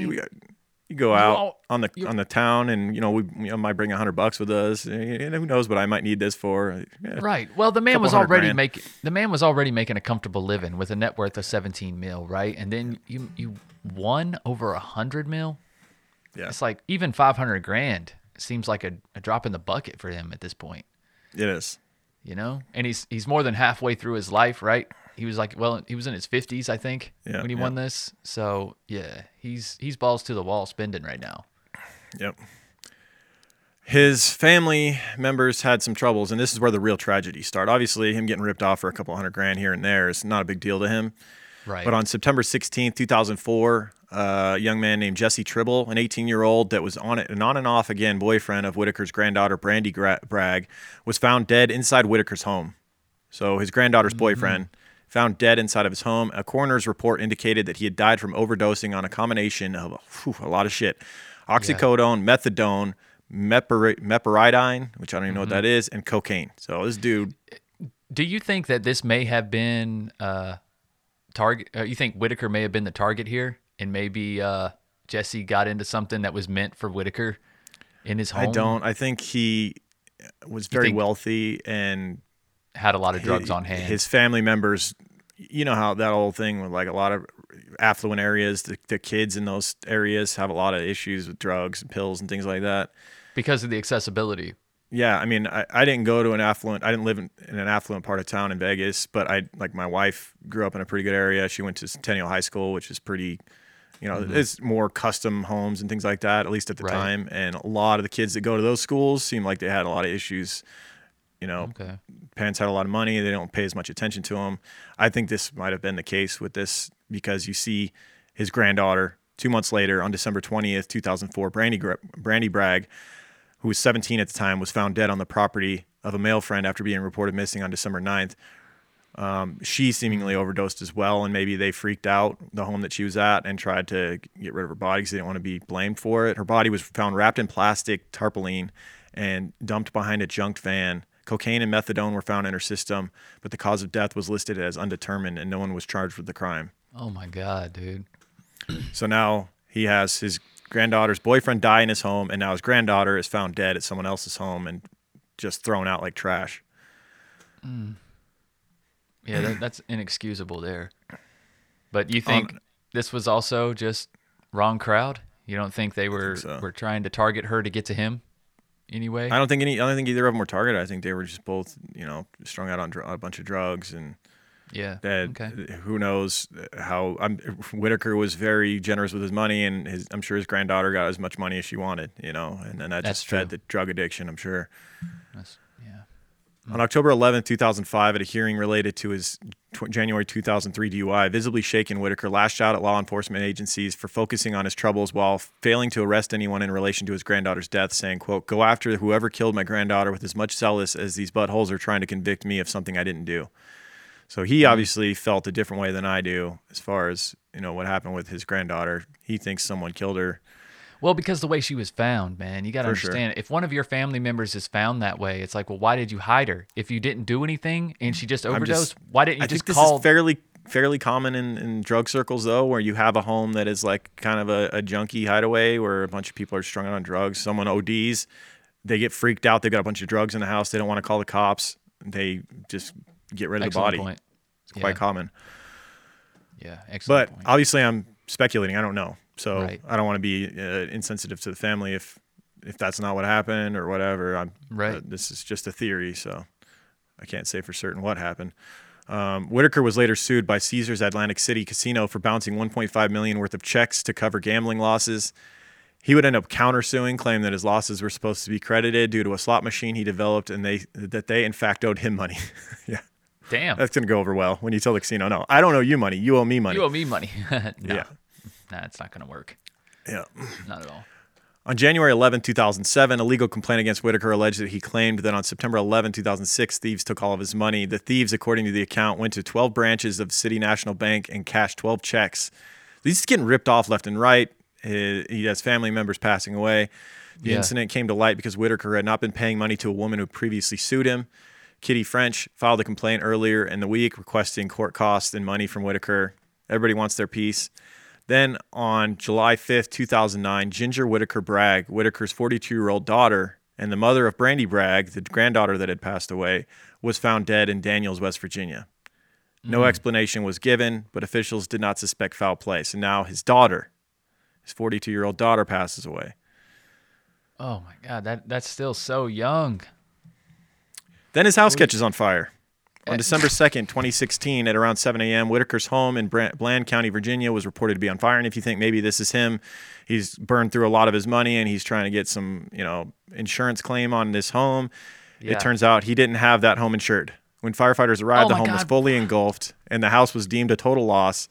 go out on the town, and we might bring $100 with us. And who knows what I might need this for? Yeah,
right. Well, the man was already making a comfortable living with a net worth of $17 million, right? And then you won over $100 million.
Yeah.
It's like even $500,000 seems like a drop in the bucket for him at this point.
It is.
And he's more than halfway through his life, right? He was he was in his 50s, I think, when he won this. So yeah, he's balls to the wall spending right now.
Yep. His family members had some troubles, and this is where the real tragedy started. Obviously, him getting ripped off for a couple $100,000 here and there is not a big deal to him.
Right.
But on September 16th, 2004, a young man named Jesse Tribble, an 18-year-old that was on and off again boyfriend of Whitaker's granddaughter, Brandy Bragg, was found dead inside Whitaker's home. So his granddaughter's boyfriend found dead inside of his home. A coroner's report indicated that he had died from overdosing on a combination of a lot of shit. Oxycodone, methadone, meperidine, which I don't even know what that is, and cocaine. So this dude...
Do you think that this may have been target? You think Whitaker may have been the target here, and maybe Jesse got into something that was meant for Whitaker in his home?
I don't. I think he was very wealthy and
had a lot of drugs on hand.
His family members, you know how that whole thing with like a lot of affluent areas, the kids in those areas have a lot of issues with drugs and pills and things like that.
Because of the accessibility.
Yeah, I mean, I didn't go to I didn't live in an affluent part of town in Vegas, but my wife grew up in a pretty good area. She went to Centennial High School, which is pretty, it's more custom homes and things like that, at least at the time. And a lot of the kids that go to those schools seem like they had a lot of issues. Parents had a lot of money. They don't pay as much attention to them. I think this might have been the case with this because you see his granddaughter 2 months later on December 20th, 2004, Brandy Bragg, who was 17 at the time, was found dead on the property of a male friend after being reported missing on December 9th. She seemingly overdosed as well, and maybe they freaked out the home that she was at and tried to get rid of her body because they didn't want to be blamed for it. Her body was found wrapped in plastic tarpaulin and dumped behind a junked van. Cocaine and methadone were found in her system, but the cause of death was listed as undetermined, and no one was charged with the crime.
Oh, my God, dude.
So now he has his granddaughter's boyfriend die in his home, and now his granddaughter is found dead at someone else's home and just thrown out like trash.
Yeah, that's inexcusable there. But you think this was also just wrong crowd? You don't think they were trying to target her to get to him anyway?
I don't think either of them were targeted. I think they were just both, strung out on a bunch of drugs and who knows how. Whitaker was very generous with his money, and I'm sure his granddaughter got as much money as she wanted, and then that just fed the drug addiction, I'm sure. On October 11th, 2005, at a hearing related to his January 2003 DUI, visibly shaken, Whitaker lashed out at law enforcement agencies for focusing on his troubles while failing to arrest anyone in relation to his granddaughter's death, saying, quote, "Go after whoever killed my granddaughter with as much zealous as these buttholes are trying to convict me of something I didn't do." So he obviously felt a different way than I do as far as, what happened with his granddaughter. He thinks someone killed her.
Well, because the way she was found, man, you got to understand. If one of your family members is found that way, it's like, well, why did you hide her? If you didn't do anything and she just overdosed, why didn't you just call?
I think this is fairly common in drug circles, though, where you have a home that is like kind of a junkie hideaway where a bunch of people are strung out on drugs. Someone ODs, they get freaked out. They've got a bunch of drugs in the house. They don't want to call the cops. They just get rid of the body.
Point.
It's quite common.
Yeah, excellent point.
Obviously I'm speculating. I don't know. So I don't want to be insensitive to the family if that's not what happened or whatever. This is just a theory, so I can't say for certain what happened. Whitaker was later sued by Caesars Atlantic City Casino for bouncing $1.5 million worth of checks to cover gambling losses. He would end up countersuing, claiming that his losses were supposed to be credited due to a slot machine he developed and that they in fact owed him money. Yeah.
Damn.
That's going to go over well when you tell the casino, no, I don't owe you money. You owe me money.
You owe me money.
Yeah.
Nah, it's not going to work.
Yeah.
Not at all.
On January 11, 2007, a legal complaint against Whitaker alleged that he claimed that on September 11, 2006, thieves took all of his money. The thieves, according to the account, went to 12 branches of City National Bank and cashed 12 checks. He's getting ripped off left and right. He has family members passing away. The incident came to light because Whitaker had not been paying money to a woman who previously sued him. Kitty French filed a complaint earlier in the week requesting court costs and money from Whitaker. Everybody wants their piece. Then on July 5th, 2009, Ginger Whitaker Bragg, Whitaker's 42-year-old daughter and the mother of Brandy Bragg, the granddaughter that had passed away, was found dead in Daniels, West Virginia. No explanation was given, but officials did not suspect foul play. So now his daughter, his 42-year-old daughter, passes away.
Oh my God, that's still so young.
Then his house catches on fire. On December 2nd, 2016, at around 7 a.m., Whitaker's home in Bland County, Virginia, was reported to be on fire. And if you think maybe this is him, he's burned through a lot of his money and he's trying to get some, insurance claim on this home. Yeah. It turns out he didn't have that home insured. When firefighters arrived, the home was fully engulfed and the house was deemed a total loss.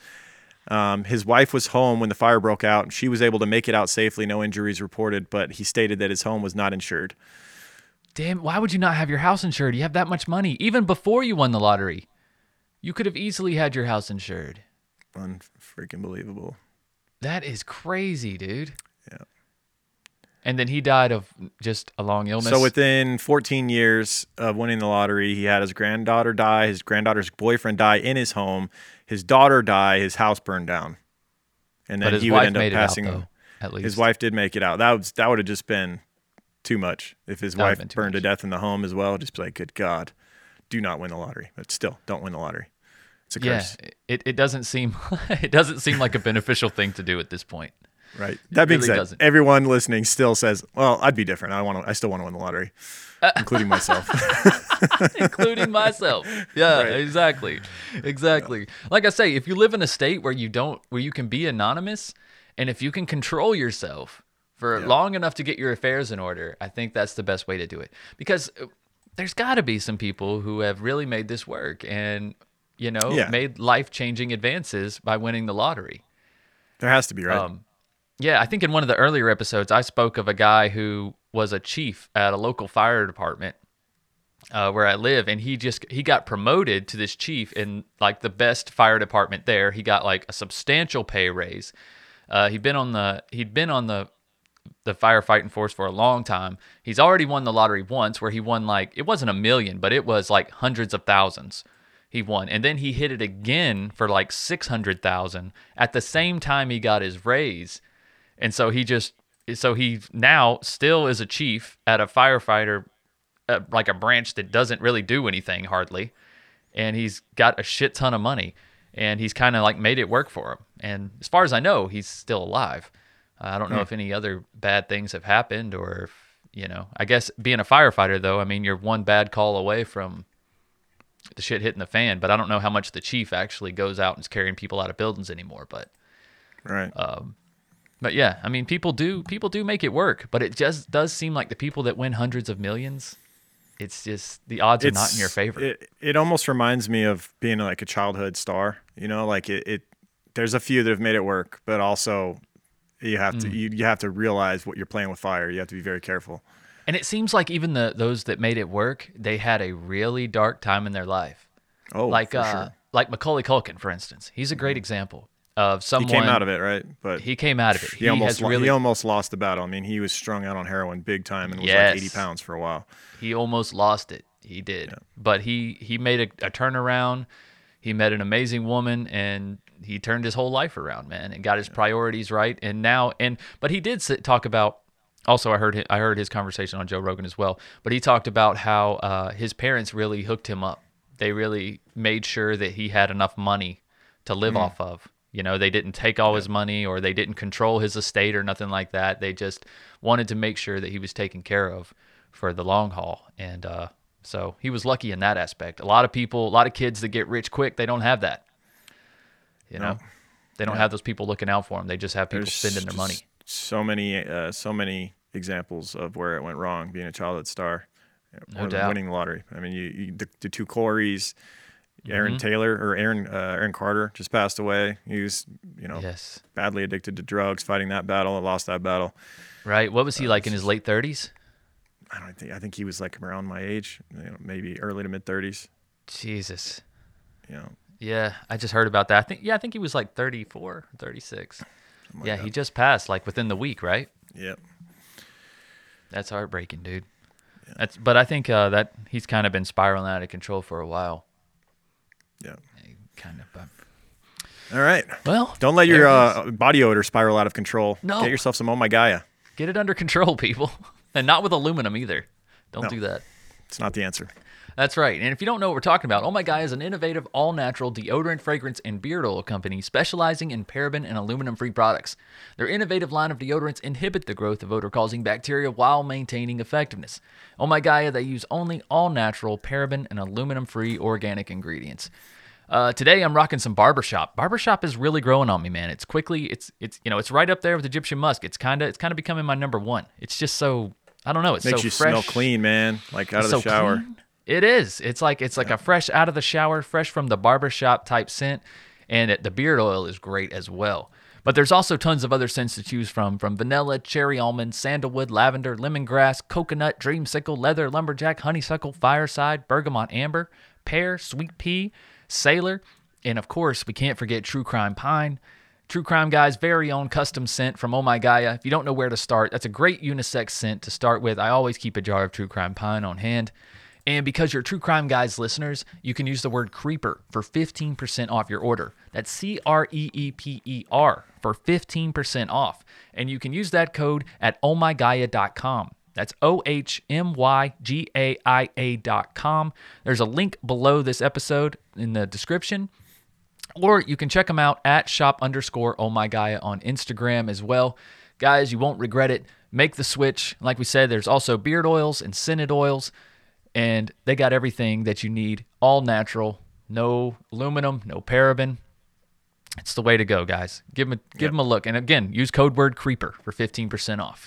His wife was home when the fire broke out. She was able to make it out safely. No injuries reported, but he stated that his home was not insured.
Damn, why would you not have your house insured? You have that much money. Even before you won the lottery, you could have easily had your house insured.
Unfreaking believable.
That is crazy, dude.
Yeah.
And then he died of just a long illness.
So within 14 years of winning the lottery, he had his granddaughter die, his granddaughter's boyfriend die in his home, his daughter die, his house burned down. And then he would end up passing.
Though, at least.
His wife did make it out. That would have just been too much if his wife burned to death in the home as well. Just be like, good God, do not win the lottery. But still, don't win the lottery. It's a curse.
Yeah, it doesn't seem like a beneficial thing to do at this point.
Right. That being said, everyone listening still says, "Well, I'd be different. I still want to win the lottery, including myself."
Including myself. Yeah, right. Exactly. Like I say, if you live in a state where you can be anonymous, and if you can control yourself for long enough to get your affairs in order, I think that's the best way to do it. Because there's got to be some people who have really made this work and, made life-changing advances by winning the lottery.
There has to be, right?
Yeah, I think in one of the earlier episodes, I spoke of a guy who was a chief at a local fire department where I live, and he got promoted to this chief in like the best fire department there. He got like a substantial pay raise. He'd been on the firefighting force for a long time. He's already won the lottery once where he won it wasn't $1 million, but it was like hundreds of thousands he won. And then he hit it again for like 600,000 at the same time he got his raise. And so he now still is a chief at a firefighter, like a branch that doesn't really do anything hardly. And he's got a shit ton of money and he's kind of like made it work for him. And as far as I know, he's still alive. I don't know if any other bad things have happened or if, I guess being a firefighter though, I mean, you're one bad call away from the shit hitting the fan, but I don't know how much the chief actually goes out and is carrying people out of buildings anymore, but
right.
But yeah, I mean, people do make it work, but it just does seem like the people that win hundreds of millions, it's just the odds are not in your favor.
It almost reminds me of being like a childhood star, like there's a few that have made it work, but also you have to you have to realize what you're playing with fire. You have to be very careful.
And it seems like even those that made it work, they had a really dark time in their life.
Oh,
like
for sure.
Like Macaulay Culkin, for instance. He's a great example of someone.
He came out of it, right?
But he came out of it.
He almost lost the battle. I mean, he was strung out on heroin big time and was like 80 pounds for a while.
He almost lost it. He did. Yeah. But he made a turnaround. He met an amazing woman and he turned his whole life around, man, and got his priorities right. And but he did talk about. Also, I heard his conversation on Joe Rogan as well. But he talked about how his parents really hooked him up. They really made sure that he had enough money to live off of. They didn't take all his money or they didn't control his estate or nothing like that. They just wanted to make sure that he was taken care of for the long haul. And so he was lucky in that aspect. A lot of kids that get rich quick, they don't have that. They don't have those people looking out for them. They just have people spending their money.
So many examples of where it went wrong being a childhood star,
no doubt.
Winning the lottery. I mean, the two Coreys, Aaron Carter just passed away. He was, badly addicted to drugs, fighting that battle, and lost that battle.
Right. What was he like in his late 30s?
I think he was like around my age, maybe early to mid 30s.
Jesus.
Yeah.
Yeah, I just heard about that. I think he was like 34, 36. Yeah, he just passed like within the week, right?
Yep.
That's heartbreaking, dude. Yeah. But I think that he's kind of been spiraling out of control for a while.
Yeah.
Kind of.
All right.
Well,
don't let your body odor spiral out of control.
No.
Get yourself some Oh My Gaia.
Get it under control, people. And not with aluminum either. Don't do that.
It's not the answer.
That's right. And if you don't know what we're talking about, Oh My Gaia is an innovative, all-natural deodorant, fragrance, and beard oil company specializing in paraben and aluminum-free products. Their innovative line of deodorants inhibit the growth of odor-causing bacteria while maintaining effectiveness. Oh My Gaia, they use only all-natural, paraben, and aluminum-free organic ingredients. Today I'm rocking some Barbershop. Barbershop is really growing on me, man. It's right up there with Egyptian musk. It's kind of becoming my number one. It's just so, I don't know. It's
makes
so
you
fresh.
Smell clean, man. Like out of the shower.
Clean. It is. It's like a fresh out of the shower, fresh from the barbershop type scent, and the beard oil is great as well. But there's also tons of other scents to choose from vanilla, cherry almond, sandalwood, lavender, lemongrass, coconut, dreamsicle, leather, lumberjack, honeysuckle, fireside, bergamot amber, pear, sweet pea, sailor, and of course, we can't forget True Crime Pine. True Crime Guy's very own custom scent from Oh My Gaia. If you don't know where to start, that's a great unisex scent to start with. I always keep a jar of True Crime Pine on hand. And because you're True Crime Guys listeners, you can use the word Creeper for 15% off your order. That's CREEPER for 15% off. And you can use that code at ohmygaia.com. That's OHMYGAIA.com. There's a link below this episode in the description. Or you can check them out at shop_ohmygaia on Instagram as well. Guys, you won't regret it. Make the switch. Like we said, there's also beard oils and scented oils. And they got everything that you need, all natural, no aluminum, no paraben. It's the way to go, guys. Give them a look. And again, use code word CREEPER for 15% off.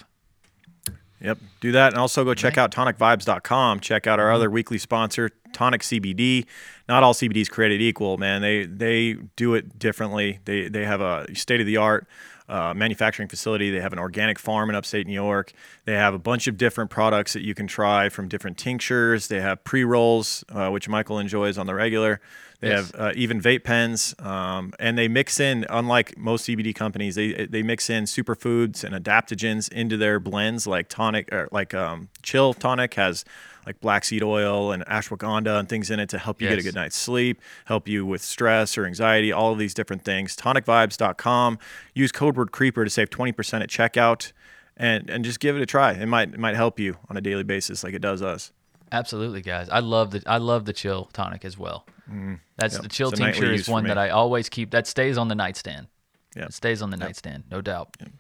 Yep, do that. And also go check out tonicvibes.com. Check out our other weekly sponsor, Tonic CBD. Not all CBD is created equal, man. They do it differently. They have a state-of-the-art manufacturing facility. They have an organic farm in upstate New York. They have a bunch of different products that you can try, from different tinctures. They have pre-rolls, which Michael enjoys on the regular. They have even vape pens, and they mix in, unlike most CBD companies, they mix in superfoods and adaptogens into their blends. Like tonic, or like Chill Tonic has like black seed oil and ashwagandha and things in it to help you get a good night's sleep, help you with stress or anxiety, all of these different things. Tonicvibes.com. Use code word CREEPER to save 20% at checkout, and just give it a try. It might help you on a daily basis like it does us.
Absolutely, guys. I love the Chill Tonic as well. That's the Chill tincture is one that I always keep. That stays on the nightstand. Yeah, it stays on the nightstand, no doubt. Yep.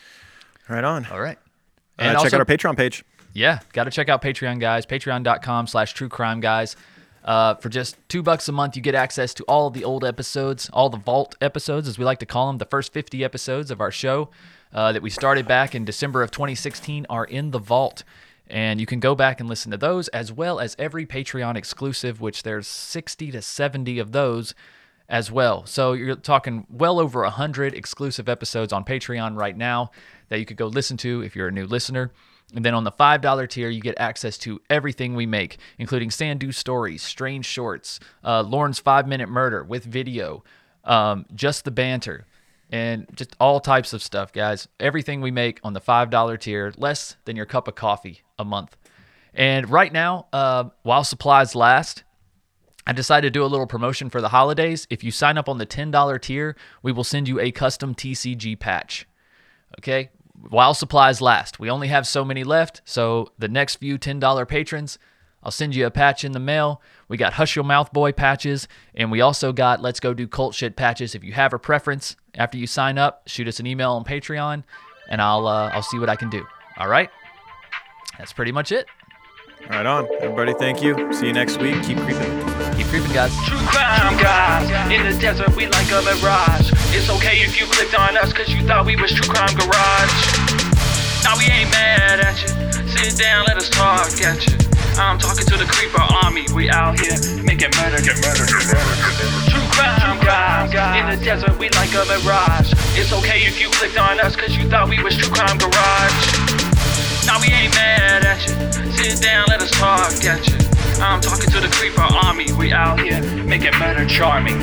Right on.
All right.
And check out our Patreon page.
Yeah, got to check out Patreon, guys. Patreon.com/TrueCrimeGuys. For just $2 a month, you get access to all of the old episodes, all the vault episodes, as we like to call them. The first 50 episodes of our show that we started back in December of 2016 are in the vault. And you can go back and listen to those, as well as every Patreon exclusive, which there's 60 to 70 of those as well. So you're talking well over 100 exclusive episodes on Patreon right now that you could go listen to if you're a new listener. And then on the $5 tier, you get access to everything we make, including Sandu Stories, Strange Shorts, Lauren's 5-Minute Murder with video, Just the Banter, and just all types of stuff, guys. Everything we make on the $5 tier, less than your cup of coffee a month. And right now, while supplies last, I decided to do a little promotion for the holidays. If you sign up on the $10 tier, we will send you a custom TCG patch. Okay? While supplies last. We only have so many left, so the next few $10 patrons, I'll send you a patch in the mail. We got Hush Your Mouth Boy patches, and we also got Let's Go Do Cult Shit patches. If you have a preference, after you sign up, shoot us an email on Patreon, and I'll see what I can do. All right? That's pretty much it.
Right on. Everybody, thank you. See you next week. Keep creeping.
Keep creeping, guys.
True Crime Guys. In the desert, we like a mirage. It's okay if you clicked on us because you thought we was True Crime Garage. Now we ain't mad at you. Sit down, let us talk at you. I'm talking to the Creeper Army. We out here making murder. True Crime Guys. In the desert, we like a mirage. It's okay if you clicked on us cause you thought we was True Crime Garage. Now we ain't mad at you. Sit down, let us talk at you. I'm talking to the Creeper Army. We out here making murder charming.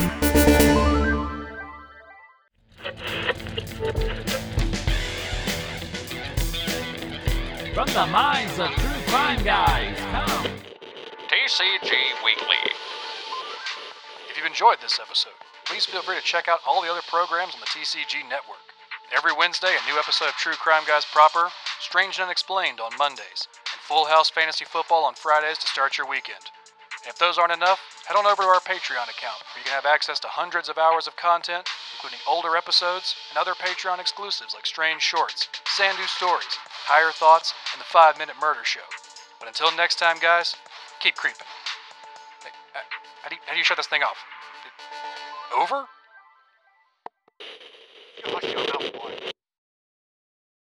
From the minds of True Crime Guys, come
TCG Weekly. If you've enjoyed this episode, please feel free to check out all the other programs on the TCG network. Every Wednesday, a new episode of True Crime Guys proper, Strange and Unexplained on Mondays, and Full House Fantasy Football on Fridays to start your weekend. And if those aren't enough, head on over to our Patreon account, where you can have access to hundreds of hours of content, including older episodes and other Patreon exclusives like Strange Shorts, Sandu Stories, Higher Thoughts, and the 5-Minute Murder Show. But until next time, guys, keep creeping. Hey, how do you shut this thing off? Over? You hush your mouth, boy.